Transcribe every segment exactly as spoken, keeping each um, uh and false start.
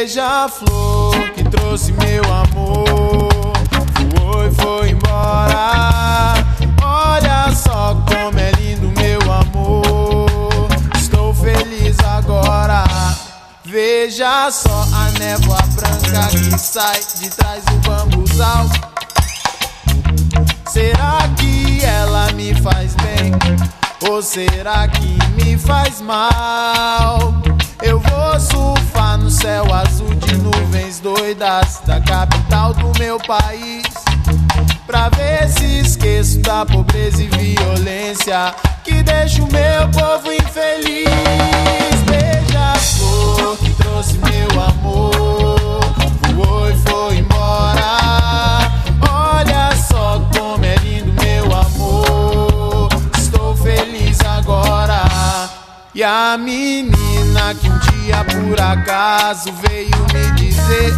Beija-flor que trouxe meu amor foi, foi embora. Olha só como é lindo meu amor. Estou feliz agora. Veja só a névoa branca que sai de trás do bambuzal. Será que ela me faz bem? Ou será que me faz mal? Eu vou surfar no céu azul de nuvens doidas da capital do meu país, pra ver se esqueço da pobreza e violência que deixa o meu povo infeliz. Beija-flor que trouxe meu amor voou e foi embora. Olha só como é lindo meu amor. Estou feliz agora. E a menina que um dia por acaso veio me dizer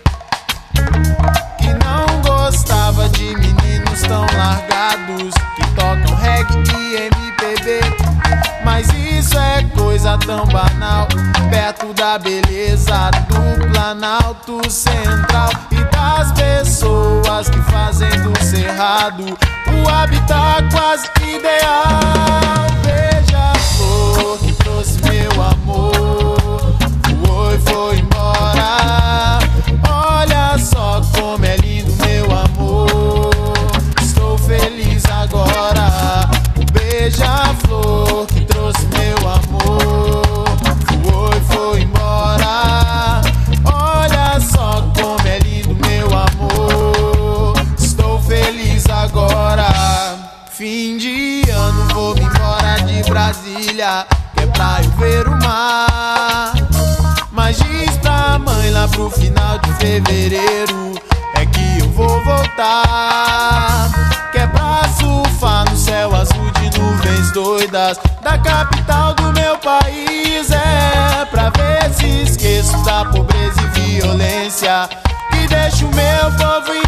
que não gostava de meninos tão largados que tocam reggae e M P B. Mas isso é coisa tão banal perto da beleza do Planalto Central e das pessoas que fazem do Cerrado o habitat quase ideal. Beija-flor que trouxe meu amor voou e foi embora. Olha só como é lindo meu amor. Estou feliz agora. Beija-flor que trouxe meu amor voou e foi embora. Olha só como é lindo meu amor. Estou feliz agora. Fim de ano vou me embora de Brasília, que é pra eu ver o mar. Mas diz pra mãe lá pro final de fevereiro é que eu vou voltar, que é pra surfar no céu azul de nuvens doidas da capital do meu país. É pra ver se esqueço da pobreza e violência que deixa o meu povo